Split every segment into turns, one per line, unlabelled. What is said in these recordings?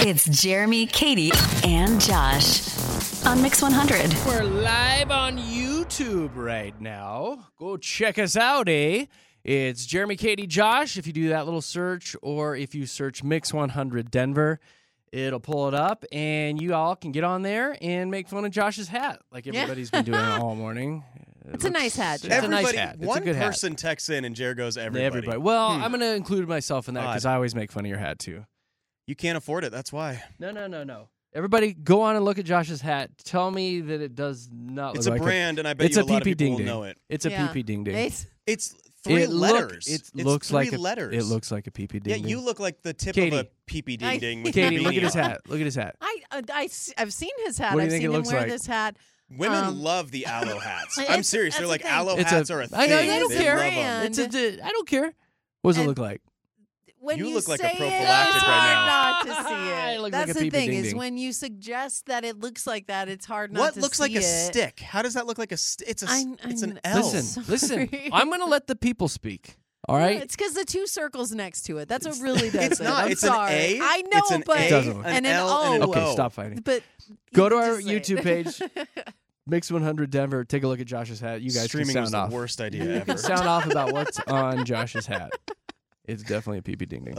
It's Jeremy, Katie, and Josh on Mix 100.
We're live on YouTube right now. Go check us out, eh? It's Jeremy, Katie, Josh. If you do that little search, or if you search Mix 100 Denver, it'll pull it up, and you all can get on there and make fun of Josh's hat, like everybody's been doing all morning.
It's a nice hat.
It's a nice hat. It's
One
a good
person texts in, and Jared goes, everybody.
Well, I'm going to include myself in that because I always make fun of your hat, too.
You can't afford it. That's why.
No. Everybody, go on and look at Josh's hat. Tell me that it does not
It's
look
a
like
brand, and I bet
it's
you
a
a lot of
PP
people will
ding
know it.
It's a PP ding ding.
It's three letters.
It
It's
looks
three
like
letters.
It looks like a PP ding ding.
Yeah, you look like the tip
Katie.
of a PP ding ding. with
Katie,
your
look at
beanie
his
on.
hat. Look at his hat.
I've seen his hat.
What do you
I've
think
seen
it
him
looks
wear
like?
this hat.
Women love the aloe hats.
It's-
I'm serious. They're
that's
like
the thing.
aloe
It's
hats
a-
are a thing.
I know, I don't
They
care.
love 'em.
I don't care. What does it
And-
look like?
When
You
you
look like a
say
prophylactic
it's
right
hard
now.
not to see
It
it.
looks
That's
like a
the
pee-pee
thing is
ding-ding.
when you suggest that it looks like that, it's hard not
What
to
looks
see
like a
it.
stick? How does that look like a stick? It's an L.
Listen.
sorry.
I'm going to let the people speak. All right?
It's because the two circles next to it. That's what really does
It's
it.
not.
I'm
It's
sorry.
an A.
I know,
It's an
but
A,
It doesn't look-
and
an
an
L,
O.
and an
Okay,
O.
stop fighting.
But
Go
you
to
can
our
just say
YouTube
it.
page, Mix 100 Denver. Take a look at Josh's hat. You guys
Streaming
can
was
sound
the
off.
worst idea
You
ever.
can sound off about what's on Josh's hat. It's definitely a PP ding ding.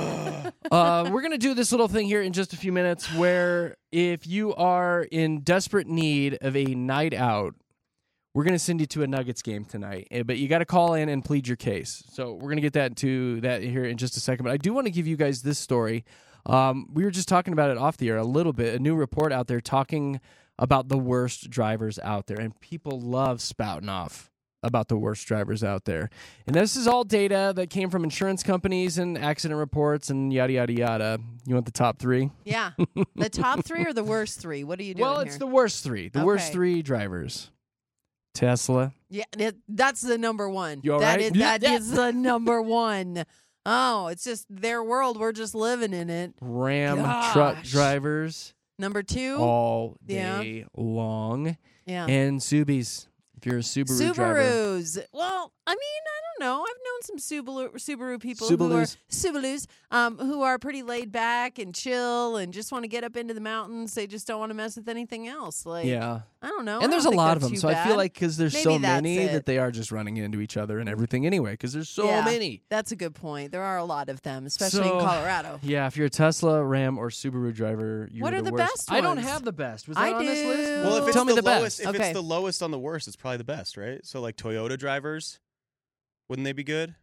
We're going to do this little thing here in just a few minutes where if you are in desperate need of a night out, we're going to send you to a Nuggets game tonight. But you got to call in and plead your case. So we're going to get that to that here in just a second. But I do want to give you guys this story. We were just talking about it off the air a little bit. A new report out there talking about the worst drivers out there. And people love spouting off about the worst drivers out there. And this is all data that came from insurance companies and accident reports and yada, yada, yada. You want the top three?
Yeah. The top three or the worst three? What are you doing
Well,
here?
it's the worst three. The worst
Okay.
three drivers. Tesla.
Yeah, that's the number one.
You all
That
right?
is- that
Yeah.
is the number one. Oh, it's just their world. We're just living in it.
Ram truck
Gosh.
drivers
Number two.
all
Yeah.
day long.
Yeah.
And Subis. If you're a Subaru driver.
Subarus. Well, I mean, I don't know. I've known some Subaru people who are
Subalus.
who are pretty laid back and chill and just want to get up into the mountains. They just don't want to mess with anything else. Like,
Yeah.
I don't know.
And there's a lot of them. So I feel like because there's so
Maybe that's
many
it.
that they are just running into each other and everything anyway because there's so many.
That's a good point. There are a lot of them, especially
So,
in Colorado.
Yeah, if you're a Tesla, Ram, or Subaru driver, you're
What are
the
the
worst.
best
I don't
ones?
have the best. Was that
I
on this list?
do.
Well, if it's
Tell me
the
the
lowest,
best.
if
Okay.
it's the lowest on the worst, it's probably the best, right? So like Toyota drivers, wouldn't they be good?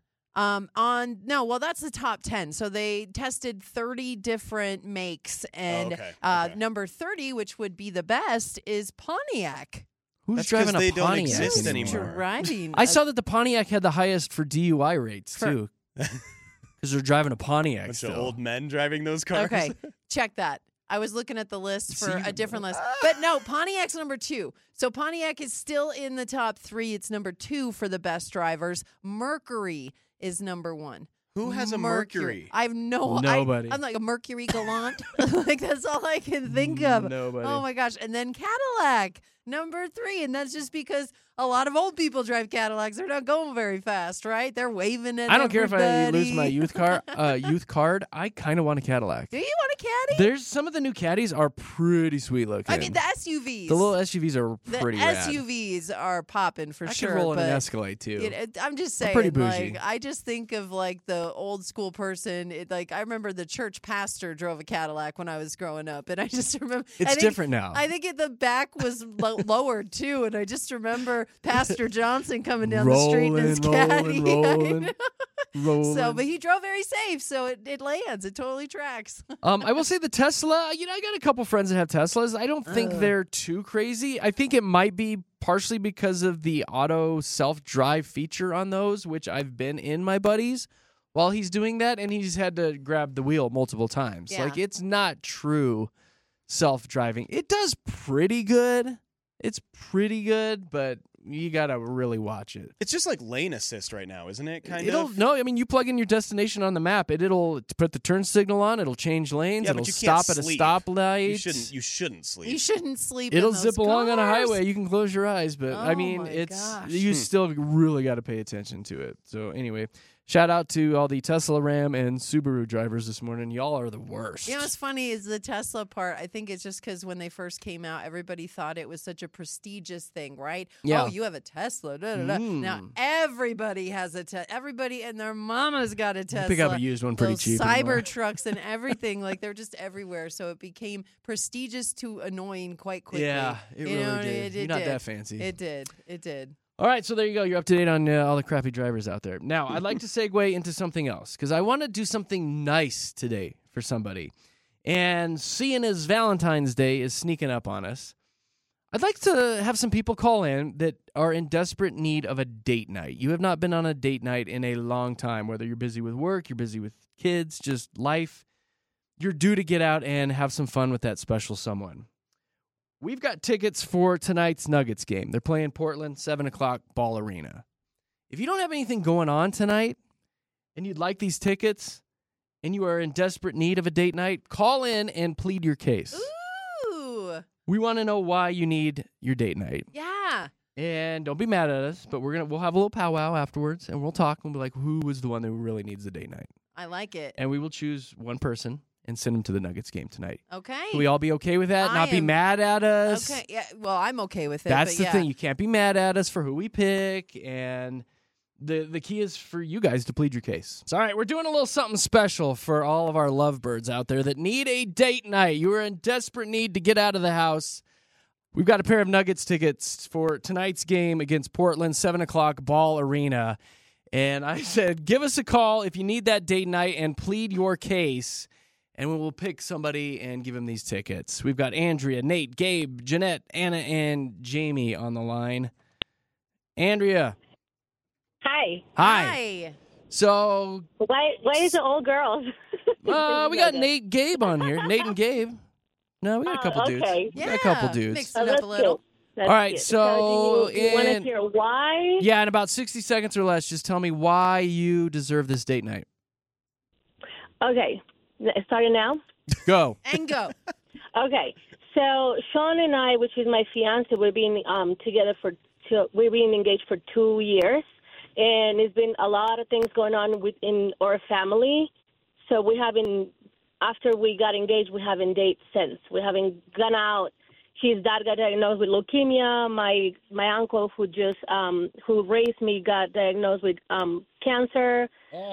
That's the top 10. So they tested 30 different makes, and
Okay.
number 30, which would be the best, is Pontiac.
Who's
That's
driving
'cause
a
they don't
Pontiac
exist
anymore?
anymore.
Driving.
I saw that the Pontiac had the highest for DUI rates too, because they're driving a Pontiac
Bunch
still.
of old men driving those cars.
Okay, check that. I was looking at the list for
See?
a different list. But no, Pontiac's number 2. So Pontiac is still in the top 3. It's number 2 for the best drivers. Mercury is number 1.
Who has a Mercury?
I have
Nobody.
I'm like a Mercury Galant. Like that's all I can think of.
Nobody.
Oh my gosh. And then Cadillac, number 3. And that's just because a lot of old people drive Cadillacs. They're not going very fast, right? They're waving at
I don't care if I lose
everybody.
my youth card. I kind of want a Cadillac.
Do you want a Caddy?
There's some of the new Caddies are pretty sweet looking.
I mean, the SUVs.
the little SUVs are
The
pretty rad.
SUVs are popping for
I
sure.
could roll in
but
an Escalade too.
I'm just
I'm
saying,
pretty bougie.
like, I just think of like the old school person. Like I remember the church pastor drove a Cadillac when I was growing up, and I just remember
It's different now.
I think the back was lowered too, and I just remember Pastor Johnson coming down the street in his caddy.
rolling.
So, but he drove very safe, so it lands. It totally tracks.
I will say the Tesla, I got a couple friends that have Teslas. I don't think they're too crazy. I think it might be partially because of the auto self-drive feature on those, which I've been in my buddies while he's doing that, and he's had to grab the wheel multiple times.
Yeah.
Like, it's not true self-driving. It does pretty good. It's pretty good, but you got to really watch it.
It's just like lane assist right now, isn't it?
No, I mean, you plug in your destination on the map, it'll put the turn signal on, it'll change lanes,
Yeah,
it'll
but you can't
stop at a
sleep.
stoplight.
You shouldn't sleep.
You shouldn't sleep.
It'll
in those
zip along on a
cars.
highway. You can close your eyes, but I
Oh
mean,
my
it's
gosh.
you still really got to pay attention to it. So anyway, Shout out to all the Tesla, Ram, and Subaru drivers this morning. Y'all are the worst.
You know what's funny is the Tesla part. I think it's just because when they first came out, everybody thought it was such a prestigious thing, right?
Yeah.
Oh, you have a Tesla. Da, da, da. Now everybody has a Tesla. Everybody and their mama's got a Tesla.
Pick up a used one pretty
Those
cheap anymore.
Cyber trucks and everything, like they're just everywhere. So it became prestigious to annoying quite quickly.
Yeah, it
You
really
know,
did.
it
You're not
did.
that fancy.
It did. It did.
All right, so there you go. You're up to date on all the crappy drivers out there. Now, I'd like to segue into something else because I want to do something nice today for somebody. And seeing as Valentine's Day is sneaking up on us, I'd like to have some people call in that are in desperate need of a date night. You have not been on a date night in a long time, whether you're busy with work, you're busy with kids, just life. You're due to get out and have some fun with that special someone. We've got tickets for tonight's Nuggets game. They're playing Portland, 7 o'clock, Ball Arena. If you don't have anything going on tonight and you'd like these tickets and you are in desperate need of a date night, call in and plead your case.
Ooh.
We want to know why you need your date night.
Yeah.
And don't be mad at us, but we'll have a little powwow afterwards and we'll talk and we'll be like, who was the one that really needs the date night?
I like it.
And we will choose one person and send them to the Nuggets game tonight.
Okay.
Can we all be okay with that?
I
Not be
am-
mad at us?
Okay. Yeah. Well, I'm okay with it.
That's
but
the
yeah.
thing. You can't be mad at us for who we pick, and the key is for you guys to plead your case. So, all right, we're doing a little something special for all of our lovebirds out there that need a date night. You are in desperate need to get out of the house. We've got a pair of Nuggets tickets for tonight's game against Portland, 7 o'clock, Ball Arena. And I said, give us a call if you need that date night and plead your case. And we will pick somebody and give them these tickets. We've got Andrea, Nate, Gabe, Jeanette, Anna, and Jamie on the line. Andrea.
Hi.
Hi. So,
Why is it all girls?
we got Nate, Gabe on here. Nate and Gabe. No, we got a couple dudes.
okay.
We got a couple dudes.
Mixed
Oh,
it up
that's
a little.
cute. That's
All right,
cute.
so
do you want to
in-
hear why?
Yeah, in about 60 seconds or less, just tell me why you deserve this date night.
Okay. Starting now?
Go.
And go.
Okay. So Sean and I, which is my fiance, we've been together we've been engaged for 2 years, and there's been a lot of things going on within our family. So we haven't, after we got engaged, we haven't dated since. We haven't gone out. His dad got diagnosed with leukemia. My uncle, who raised me, got diagnosed with cancer.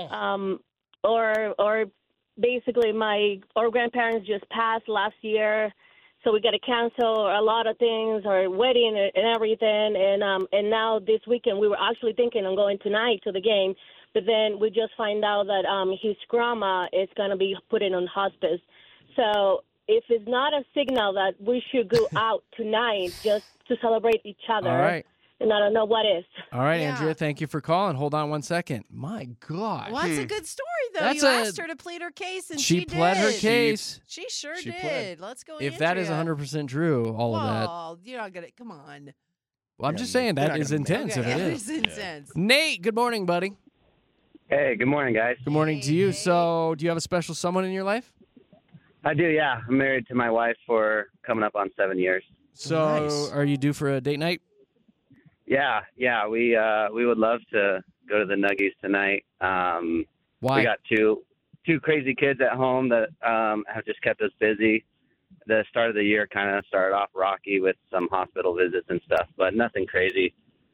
Or basically, our grandparents just passed last year, so we got to cancel a lot of things, our wedding and everything. And now this weekend, we were actually thinking on going tonight to the game, but then we just find out that his grandma is going to be put in on hospice. So if it's not a signal that we should go out tonight just to celebrate each other,
All right.
and I don't know what is.
All right,
Yeah.
Andrea, thank you for calling. Hold on 1 second. My God.
Well, that's a good story, though.
That's
you
a-
asked her to plead her case, and
She
did.
pled her case.
She sure
She
did.
pled.
Let's go,
If that is
Andrea.
100% true, all of that.
Well, you're not gonna. Come on.
Well, I'm
Yeah,
just
you're
saying
not
that is
gonna make
intense
Okay,
if it
that
is.
is intense.
Nate, good morning, buddy.
Hey, good morning, guys.
Good morning to you.
Hey.
So, do you have a special someone in your life?
I do, yeah. I'm married to my wife for coming up on 7 years.
So,
Nice.
are you due for a date night?
Yeah. We would love to go to the Nuggies tonight.
Why?
We got two crazy kids at home that have just kept us busy. The start of the year kind of started off rocky with some hospital visits and stuff, but nothing crazy.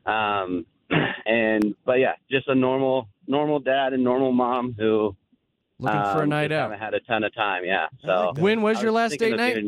But yeah, just a normal dad and normal mom who
Looking for a night
just
out.
haven't had a ton of time. Yeah.
I
So
like that.
When was
I
your last
thinking
date
of
night?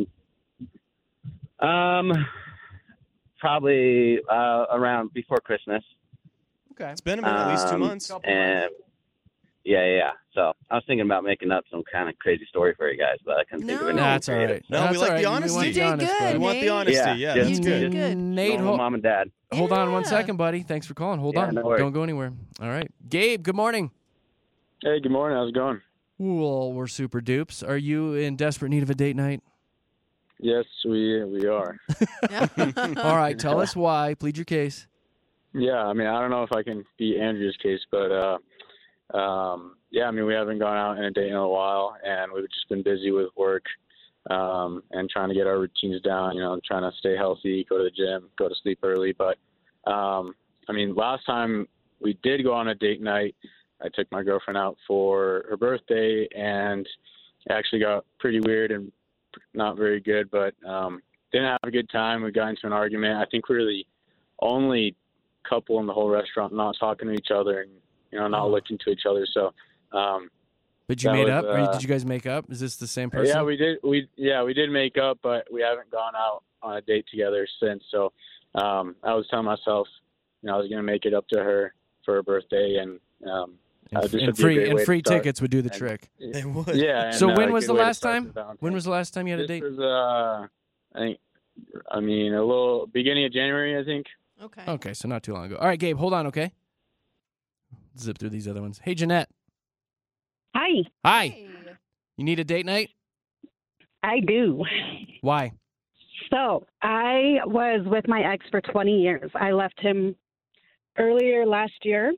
doing- probably around before Christmas.
Okay.
It's been at least 2 months.
And yeah. So I was thinking about making up some kind of crazy story for you guys, but I couldn't think of
No.
anything.
That's all
creative.
right.
No,
That's
we like
all
the
right.
honesty.
We want
You
the
did
honest,
good,
buddy.
We want the
Nate.
honesty.
Yeah,
Yeah,
just-
You
that's
did
good.
good.
Nate,
Normal mom and dad.
hold on 1
Yeah.
second, buddy. Thanks for calling. Hold
Yeah,
on.
no worries.
Don't go anywhere. All right. Gabe, good morning.
Hey, good morning. How's it going?
Well, we're super dupes. Are you in desperate need of a date night?
Yes, we are.
All right. Tell us why. Plead your case.
Yeah, I mean, I don't know if I can beat Andrew's case, but yeah, I mean, we haven't gone out on a date in a while, and we've just been busy with work and trying to get our routines down. You know, trying to stay healthy, go to the gym, go to sleep early. But I mean, last time we did go on a date night, I took my girlfriend out for her birthday, and it actually got pretty weird and not very good, but didn't have a good time. We got into an argument. I think we were the only couple in the whole restaurant not talking to each other and, not looking to each other. So,
but you made up? Or did you guys make up? Is this the same person?
Yeah, we did. We did make up, but we haven't gone out on a date together since. So, I was telling myself, I was going to make it up to her for her birthday, and
free tickets would do the trick.
They would.
Yeah.
So when was the last time? When was the last time you had a date?
This was, a little beginning of January, I think.
Okay.
Okay, so not too long ago. All right, Gabe, hold on, okay? Zip through these other ones. Hey, Jeanette.
Hi.
Hi.
Hey.
You need a date night?
I do.
Why?
So I was with my ex for 20 years. I left him earlier last year,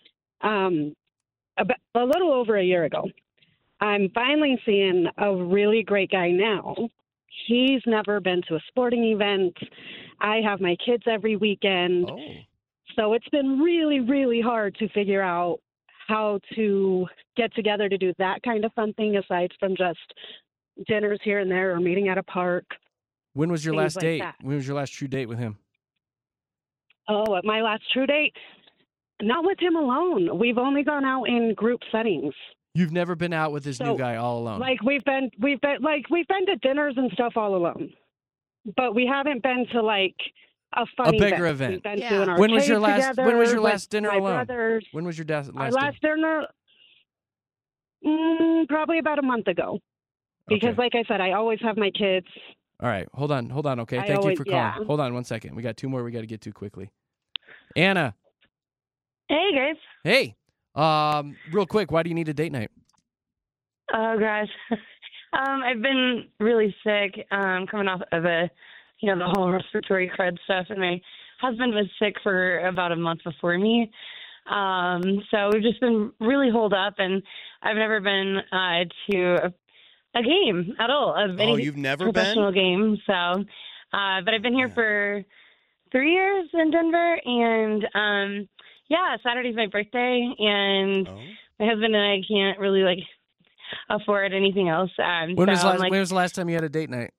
a little over a year ago. I'm finally seeing a really great guy now. He's never been to a sporting event. I have my kids every weekend.
Oh.
So it's been really, really hard to figure out how to get together to do that kind of fun thing aside from just dinners here and there or meeting at a park.
When was your
Things
last
like
date?
that.
When was your last true date with him?
Oh, at my last true date? Not with him alone. We've only gone out in group settings.
You've never been out with this new guy all alone.
Like we've been to dinners and stuff all alone. But we haven't been to like a funny
bigger event.
We've been
Yeah.
doing
When was your
arcade
last
together
when was your
with
last dinner
my
alone?
brothers.
When was your last
Our
dinner?
last dinner probably about a month ago. Because
Okay.
like I said, I always have my kids.
All right, hold on, okay?
I
Thank you
always-
for calling.
yeah.
Hold on 1 second. We got two more we got to get to quickly. Anna.
Hey, guys.
Hey. Real quick, why do you need a date night?
Oh, gosh. I've been really sick, coming off of the whole respiratory crud stuff, and my husband was sick for about a month before me. So we've just been really holed up, and I've never been to a game at all of any
you've never
professional game. So, but I've been here for 3 years in Denver, and Saturday's my birthday, and my husband and I can't really afford anything else.
When was the last time you had a date night?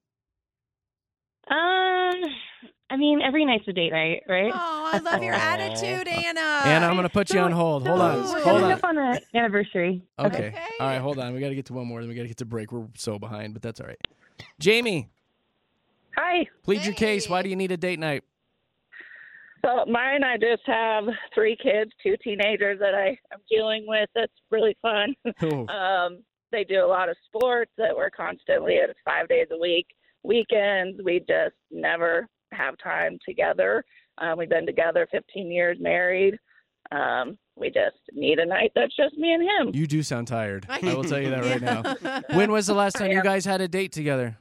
Every night's a date night, right?
Oh, I love your attitude, Anna.
Anna, I'm going to put you on hold. Hold on.
We're
Hold
coming
on.
up on the anniversary.
Okay. All right, hold on. We got to get to one more, then we got to get to break. We're so behind, but that's all right. Jamie,
Hi.
plead your case. Why do you need a date night?
So mine, I just have 3 kids, 2 teenagers that I'm dealing with. It's really fun.
Oh.
They do a lot of sports that we're constantly at 5 days a week. Weekends, we just never have time together. We've been together 15 years, married. We just need a night that's just me and him.
You do sound tired. I will tell you that right now. When was the last time you guys had a date together?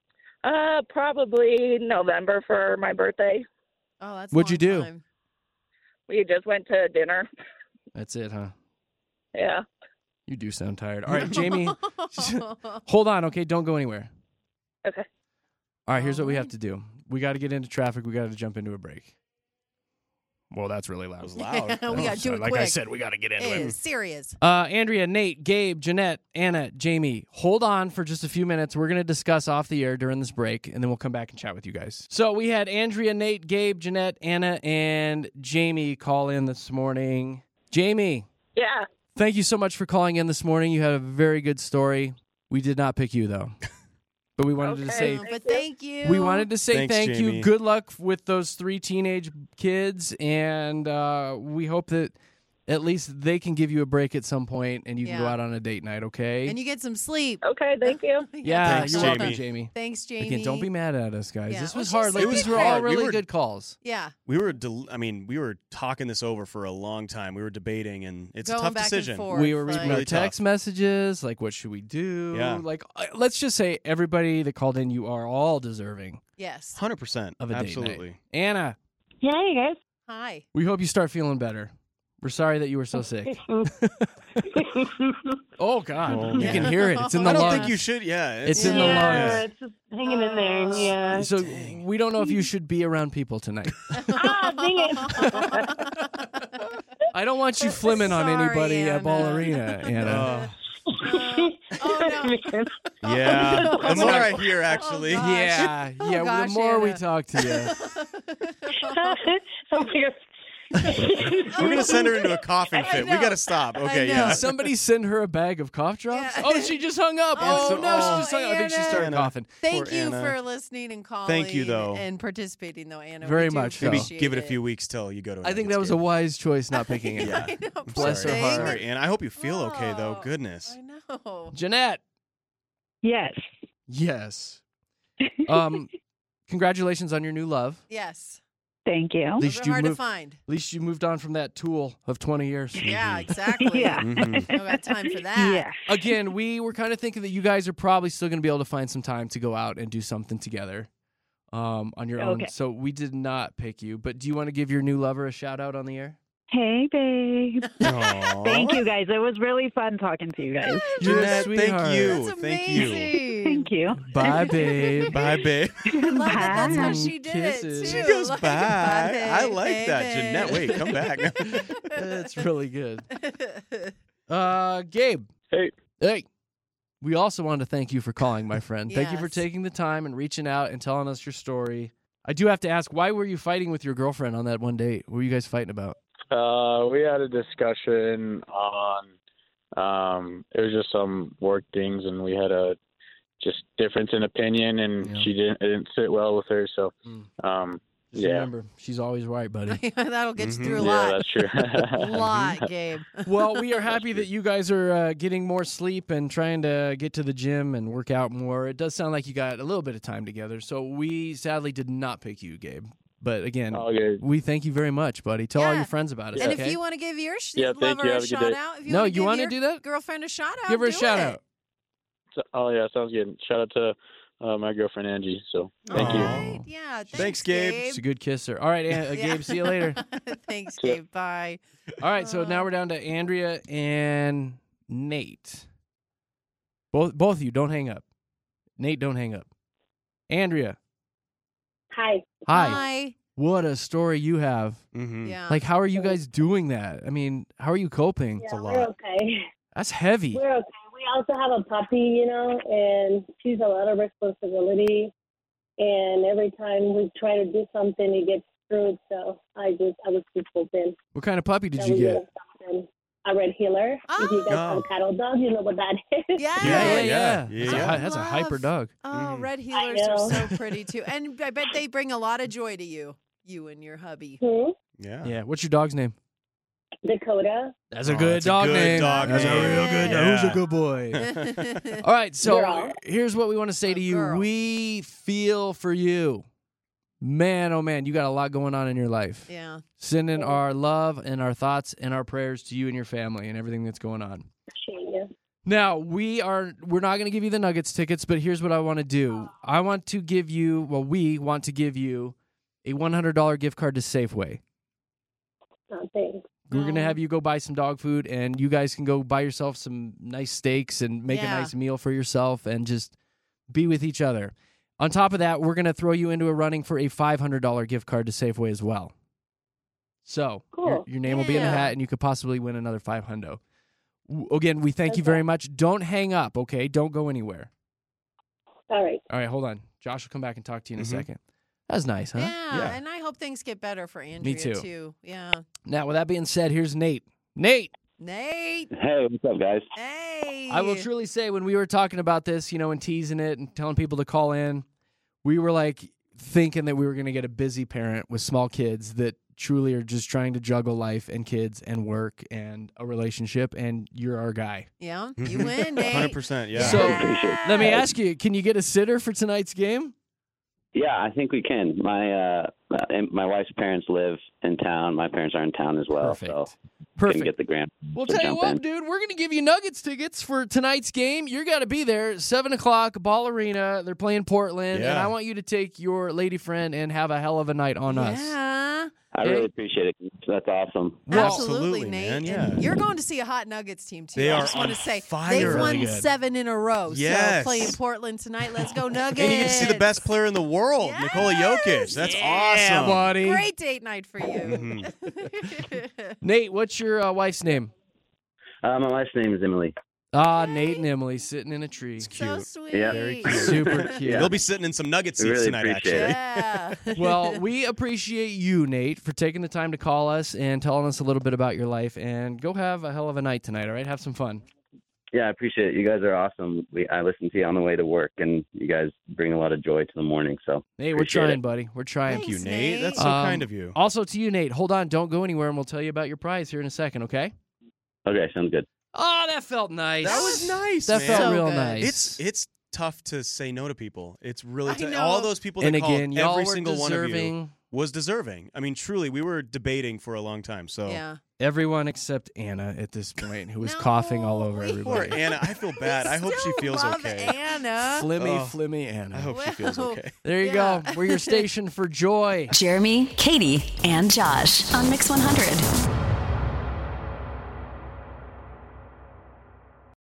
Probably November for my birthday.
Oh, that's
What'd you do?
Time.
We just went to dinner.
That's it, huh?
Yeah.
You do sound tired. All right, Jamie, hold on, okay? Don't go anywhere.
Okay.
All right, here's what we have to do. We got to get into traffic. We got to jump into a break. Well, that's really loud.
It was loud.
We got to do it
like
quick.
I said, we got to get into
It
it.
is serious.
Andrea, Nate, Gabe, Jeanette, Anna, Jamie, hold on for just a few minutes. We're going to discuss off the air during this break, and then we'll come back and chat with you guys. So we had Andrea, Nate, Gabe, Jeanette, Anna, and Jamie call in this morning. Jamie.
Yeah.
Thank you so much for calling in this morning. You had a very good story. We did not pick you, though. But we wanted to say...
But thank you.
We wanted to say
Thanks,
thank
Jamie.
you. Good luck with those 3 teenage kids, and we hope that at least they can give you a break at some point, and you can go
Yeah.
out on a date night, okay?
And you get some sleep.
Okay, thank you.
Yeah,
Thanks,
you're
Jamie.
welcome, Jamie.
Thanks, Jamie.
Again, don't be mad at us, guys.
Yeah.
This was
Well,
hard.
she's
Like,
so
these
good.
were all
We
really
were-
good calls.
Yeah.
We were talking this over for a long time. We were debating, and it's
Going
a tough
back and
decision.
forth.
We were reading
like-
our
Really
text
tough.
messages, like, what should we do?
Yeah.
Like, let's just say everybody that called in, you are all deserving
Yes.
100%
of a date
absolutely.
night. Anna,
Yeah, you guys.
Hi.
we hope you start feeling better. We're sorry that you were so sick. Oh, God.
Oh,
You
man.
can hear it. It's in the
I don't
lungs.
think you should. Yeah,
It's in the
yeah,
lungs.
it's just hanging in there. Yeah.
So we don't know if you should be around people tonight.
Ah, dang it.
I don't want you flimming on
Sorry,
anybody at Ball
Anna.
Arena, Anna.
Oh no.
Yeah.
no.
The more I hear, actually.
gosh.
Yeah,
Oh,
yeah.
gosh,
The more we
Anna.
talk to you,
Oh my God.
We're going to send her into a coughing fit. We
know.
got to stop. Okay,
know.
yeah.
somebody send her a bag of cough drops.
Yeah.
Oh, she just hung up.
Oh,
Oh, no, she just hung up. I think she
Anna.
started
Anna.
coughing.
Thank
Poor
you
Anna.
for listening and calling.
Thank you, though.
And participating, though, Anna.
Very
We do
much so.
Maybe
appreciate
give it a few weeks till you go to.
I think that was a wise choice not picking it.
Yeah.
I know,
Bless
poor
her
thing.
heart.
Sorry, and I hope you feel okay though.
Oh,
Goodness.
I know.
Jeanette.
Yes.
Yes. Congratulations on your new love.
Yes.
Thank you.
At
Those
least
are
you
hard to
moved.
find.
At least you moved on from that tool of 20 years.
Yeah, exactly.
Yeah.
Mhm.
Don't got time for that.
Yeah.
Again, we were kind of thinking that you guys are probably still going to be able to find some time to go out and do something together on your own.
Okay.
So we did not pick you. But do you want to give your new lover a shout out on the air?
Hey, babe.
Aw.
Thank you, guys. It was really fun talking to you guys.
You're a
Jeanette,
sweetheart.
thank you.
That's
Thank you.
amazing.
Thank you.
Bye, babe.
Bye, babe.
I love that. That's how
Bye.
she did
Kisses.
it,
She
too.
goes,
Like,
bye. I
babe,
like that.
baby.
Jeanette, wait, come back.
That's really good. Gabe.
Hey.
Hey. We also wanted to thank you for calling, my friend. Thank you for
Yes.
taking the time and reaching out and telling us your story. I do have to ask, why were you fighting with your girlfriend on that one date? What were you guys fighting about?
We had a discussion on it was just some work things, and we had a just difference in opinion, and
Yeah.
it didn't sit well with her. So,
Just
yeah,
remember, she's always right, buddy.
That'll get you through a
yeah,
lot.
that's true.
A lot, Gabe.
Well, we are happy that you guys are getting more sleep and trying to get to the gym and work out more. It does sound like you got a little bit of time together. So we sadly did not pick you, Gabe. But again,
Okay.
we thank you very much, buddy. Tell all
Yeah.
your friends about us,
And
okay?
if you want to give your
Yeah, thank
lover
you.
a
Have a good
shout
day.
out, if you
No,
want to
you
want
wanna
to
do that?
girlfriend a shout out,
Give her a
do
shout
it.
out.
Oh yeah, sounds good. Shout out to my girlfriend Angie. So thank you.
Aw.
Right, yeah,
Thanks, Gabe.
She's a good kisser. All right,
Yeah.
Gabe, see you later.
Thanks,
Yeah.
Gabe. Bye.
All right, so now we're down to Andrea and Nate. Both of you, don't hang up. Nate, don't hang up. Andrea,
Hi.
hi. What a story you have.
Mm-hmm.
Yeah.
Like, how are you guys doing that? I mean, how are you coping?
Yeah,
a
we're
lot.
okay.
That's heavy.
We're okay. We also have a puppy, and she's a lot of responsibility. And every time we try to do something, it gets screwed. So I was just hoping
What kind of puppy did
that
you
we
get?
get something. A red healer. If you guys
Oh.
have cattle dog, you know what that is.
Yeah.
Yeah.
That's a hyper
Love.
dog.
Oh,
Mhm.
red healers are
know.
so pretty too, and I bet they bring a lot of joy to you and your hubby.
Yeah.
Yeah. What's your dog's name?
Dakota.
That's a
Oh,
good
that's a
dog
good
name.
dog
That's
name.
a real good dog.
Yeah.
Who's a good boy? All right, so
Girl.
here's what we want to say
A
to you.
girl.
We feel for you. Man, oh man, you got a lot going on in your life.
Yeah.
Sending our love and our thoughts and our prayers to you and your family and everything that's going on.
Appreciate you.
Now, we're not going to give you the Nuggets tickets, but here's what I want to do. We want to give you a $100 gift card to Safeway.
Oh, thanks.
We're going to have you go buy some dog food, and you guys can go buy yourself some nice steaks and make
Yeah.
a nice meal for yourself and just be with each other. On top of that, we're going to throw you into a running for a $500 gift card to Safeway as well. So
Cool.
your name will be in the
Yeah.
hat, and you could possibly win another $500. Again, we thank you
Okay.
very much. Don't hang up, okay? Don't go anywhere.
All right.
All right, hold on. Josh will come back and talk to you in
Mhm.
a second. That was nice, huh?
Yeah, and I hope things get better for Andrea
too.
Yeah.
Now, with that being said, here's Nate. Nate,
Nate.
Hey, what's up, guys?
Hey.
I will truly say when we were talking about this, and teasing it and telling people to call in, we were like thinking that we were going to get a busy parent with small kids that truly are just trying to juggle life and kids and work and a relationship, and you're our guy.
Yeah, you win, Nate.
100%. Yeah.
So
appreciate it.
let me ask you, can you get a sitter for tonight's game?
Yeah, I think we can. My wife's parents live in town. My parents are in town as well,
Perfect.
so
Perfect.
can get the grand.
We'll
to
tell you
jump
what,
in.
dude, we're going to give you Nuggets tickets for tonight's game. You're got to be there, 7 o'clock, Ball Arena. They're playing Portland, and
Yeah.
I want you to take your lady friend and have a hell of a night on us.
Yeah.
I really appreciate it. That's awesome.
Well,
Absolutely, Nate.
man,
And
yeah.
you're going to see a hot Nuggets team too.
They
I
are
just want to
on
say
fire.
they've
Really
won
good.
7 in a row.
Yes.
So playing Portland tonight. Let's go Nuggets.
And you get to see the best player in the world,
Yes.
Nikola Jokic. That's
Yeah,
awesome.
buddy.
Great date night for you.
Mhm.
Nate, what's your wife's name?
My wife's name is Emily.
Nate and Emily sitting in a tree.
It's
So
cute.
sweet.
Yeah.
Very cute.
Super cute.
They'll be sitting in some Nugget
We
seats
really
tonight,
appreciate
actually.
it.
Yeah.
Well, we appreciate you, Nate, for taking the time to call us and telling us a little bit about your life. And go have a hell of a night tonight, all right? Have some fun.
Yeah, I appreciate it. You guys are awesome. I listen to you on the way to work, and you guys bring a lot of joy to the morning. So
Nate, we're
appreciate
trying,
it.
buddy. We're trying.
Thanks,
Thank you, Nate.
Nate.
That's so kind of you.
Also to you, Nate, hold on. Don't go anywhere, and we'll tell you about your prize here in a second, okay?
Okay, sounds good.
Oh, that felt nice.
That was nice,
That
man.
felt
So
real
good.
nice.
It's tough to say no to people. It's really
I
tough.
know.
All those people that
and
called,
again, y'all
every
were
single one of you
deserving.
was deserving. I mean, truly, we were debating for a long time. So
Yeah.
Everyone except Anna at this point, who was coughing all over
No,
poor
everybody.
Anna, I feel bad. I hope she
Still
feels
love
okay.
Anna.
Flimmy,
Oh.
flimmy Anna.
I hope she feels
Well,
okay.
There you
Yeah.
go. We're your station for joy.
Jeremy, Katie, and Josh on Mix 100.